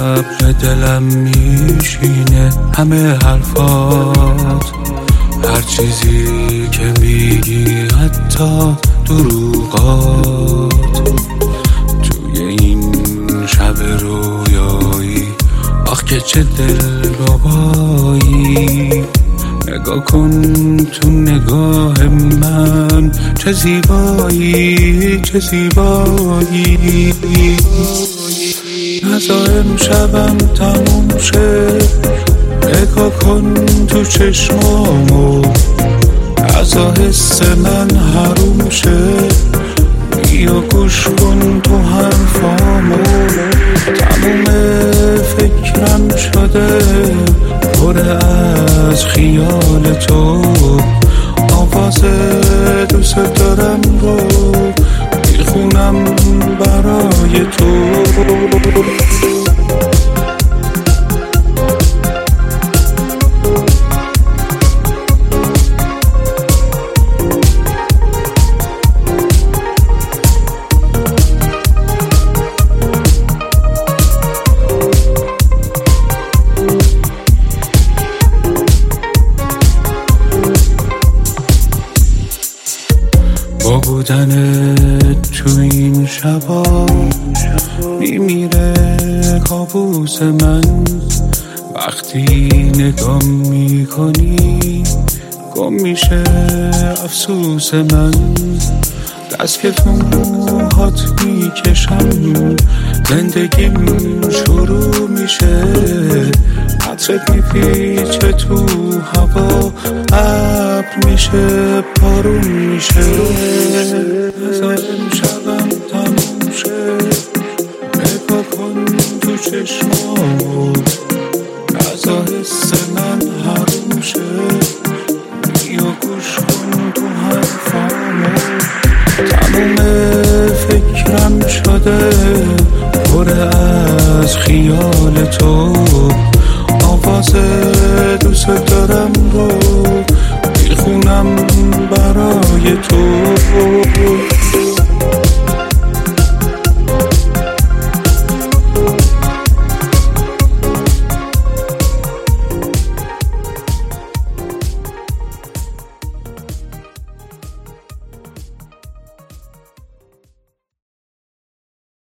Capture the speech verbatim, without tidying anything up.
صبر دلم میشینه همه حرفات، هر چیزی که میگی حتی دروغات. توی این شب رویایی آخ که چه دلربایی، نگاه کن تو نگاه من چه زیبایی چه زیبایی. نذار امشبم تموم شه، نگاه کن تو چشمامو، نذار حس من حروم شه، بیا گوش کن تو حرفامو. تموم فکرم شده پر از خیال تو، آواز دوست دارم رو میخونم برای تو. با بودنت تو این شبا میمیره کابوس من، وقتی نگاه میکنی گم میشه افسوس من. دست که تو موهات میکشم زندگیم شروع میشه، عطرت میپیچه تو هوا ابر میشه بارون میشه.